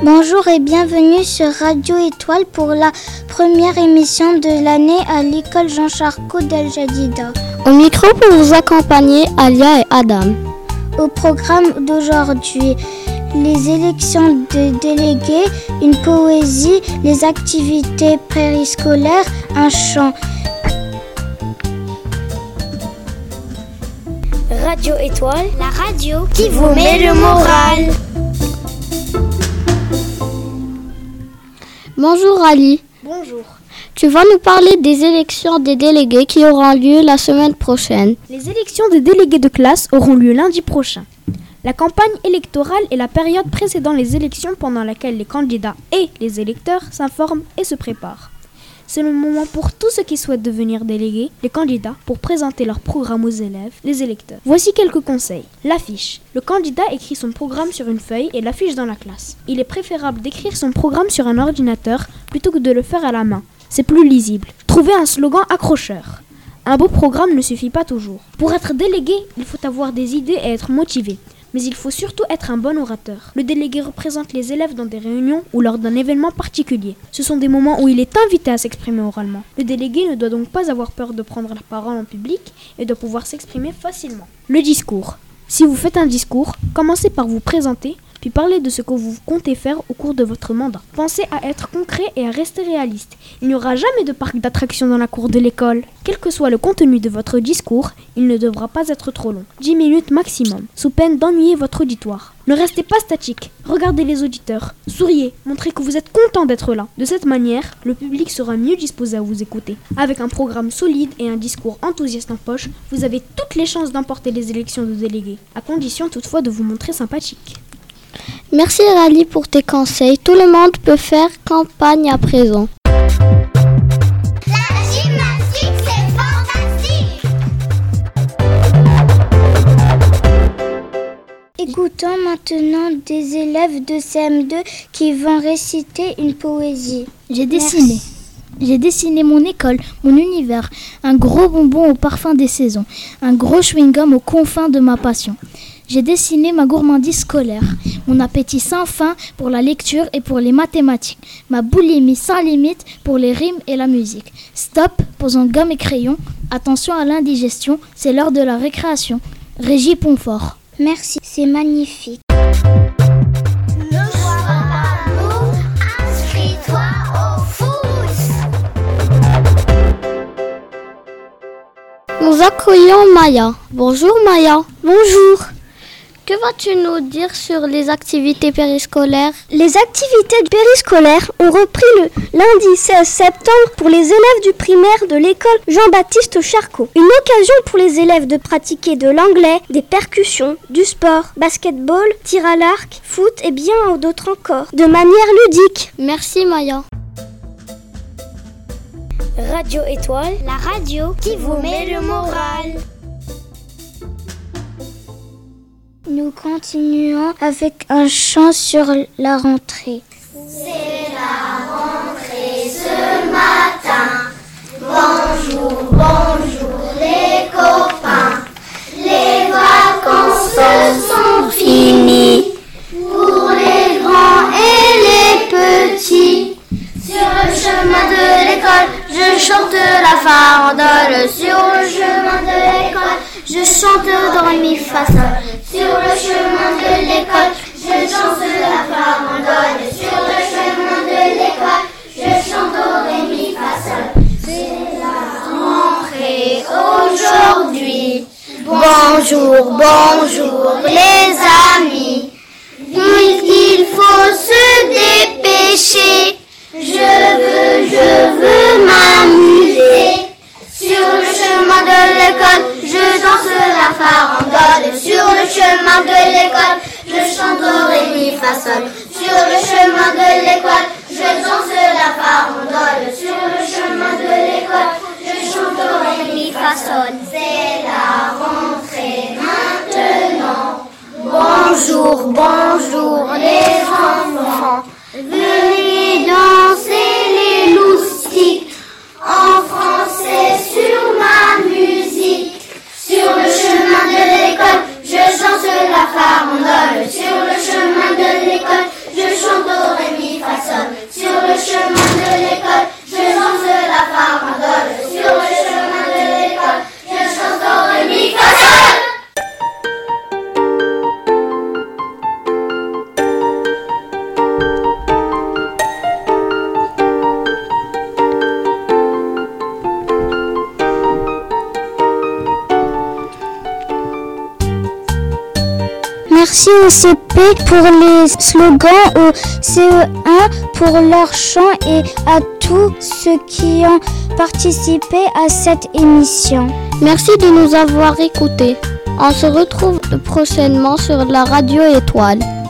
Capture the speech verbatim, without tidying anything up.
Bonjour et bienvenue sur Radio Étoile pour la première émission de l'année à l'école Jean Charcot d'El Jadida. Au micro pour vous accompagner, Alia et Adam. Au programme d'aujourd'hui, les élections de délégués, une poésie, les activités périscolaires, un chant. Radio Étoile, la radio qui vous met le moral. Bonjour Ali. Bonjour. Tu vas nous parler des élections des délégués qui auront lieu la semaine prochaine. Les élections des délégués de classe auront lieu lundi prochain. La campagne électorale est la période précédant les élections pendant laquelle les candidats et les électeurs s'informent et se préparent. C'est le moment pour tous ceux qui souhaitent devenir délégués, les candidats, pour présenter leur programme aux élèves, les électeurs. Voici quelques conseils. L'affiche. Le candidat écrit son programme sur une feuille et l'affiche dans la classe. Il est préférable d'écrire son programme sur un ordinateur plutôt que de le faire à la main. C'est plus lisible. Trouvez un slogan accrocheur. Un beau programme ne suffit pas toujours. Pour être délégué, il faut avoir des idées et être motivé. Mais il faut surtout être un bon orateur. Le délégué représente les élèves dans des réunions ou lors d'un événement particulier. Ce sont des moments où il est invité à s'exprimer oralement. Le délégué ne doit donc pas avoir peur de prendre la parole en public et doit pouvoir s'exprimer facilement. Le discours. Si vous faites un discours, commencez par vous présenter, puis parlez de ce que vous comptez faire au cours de votre mandat. Pensez à être concret et à rester réaliste. Il n'y aura jamais de parc d'attractions dans la cour de l'école. Quel que soit le contenu de votre discours, il ne devra pas être trop long. dix minutes maximum, sous peine d'ennuyer votre auditoire. Ne restez pas statique. Regardez les auditeurs. Souriez, montrez que vous êtes content d'être là. De cette manière, le public sera mieux disposé à vous écouter. Avec un programme solide et un discours enthousiaste en poche, vous avez toutes les chances d'emporter les élections de délégués, à condition toutefois de vous montrer sympathique. Merci Ali pour tes conseils. Tout le monde peut faire campagne à présent. La gymnastique, c'est fantastique. Écoutons maintenant des élèves de C M deux qui vont réciter une poésie. J'ai dessiné. Merci. J'ai dessiné mon école, mon univers, un gros bonbon au parfum des saisons, un gros chewing-gum aux confins de ma passion. J'ai dessiné ma gourmandise scolaire, mon appétit sans fin pour la lecture et pour les mathématiques, ma boulimie sans limite pour les rimes et la musique. Stop, posons gomme et crayon, attention à l'indigestion, c'est l'heure de la récréation. Régie Pontfort. Merci, c'est magnifique. Ne sois pas mou, inscris-toi au foot. Nous accueillons Maya. Bonjour Maya. Bonjour. Que vas-tu nous dire sur les activités périscolaires ? Les activités périscolaires ont repris le lundi seize septembre pour les élèves du primaire de l'école Jean-Baptiste Charcot. Une occasion pour les élèves de pratiquer de l'anglais, des percussions, du sport, basketball, tir à l'arc, foot et bien d'autres encore, de manière ludique. Merci Maya. Radio Étoile, la radio qui vous met le moral. Nous continuons avec un chant sur la rentrée. C'est la rentrée ce matin. Bonjour, bonjour les copains. Les vacances sont finies pour les grands et les petits. Sur le chemin de l'école, je chante la farandole. Sur le chemin de l'école, je chante dans mi fa sol. Sur le chemin de l'école, je chante la farandole. Sur le chemin de l'école, je chante do, ré, mi, fa, sol. C'est la rentrée aujourd'hui. Bonjour, bonjour les amis. Vite, il faut se dépêcher. Je veux, je veux m'amuser. Sur le chemin de l'école, je danse la farandole. Sur le chemin de l'école, je chante do, ré, mi, fa, sol. Sur le chemin de l'école, je danse la farandole. Sur le chemin de l'école, je chante do, ré, mi, fa, sol. C'est la rentrée maintenant. Bonjour, bonjour les enfants. Venez danser les loustiques. En français sur ma musique. Sur le chemin de l'école, je chante la farandole. Sur le chemin de l'école, je chante au Merci au C P pour les slogans, au C E un pour leur chant et à tous ceux qui ont participé à cette émission. Merci de nous avoir écoutés. On se retrouve prochainement sur la radio Étoile.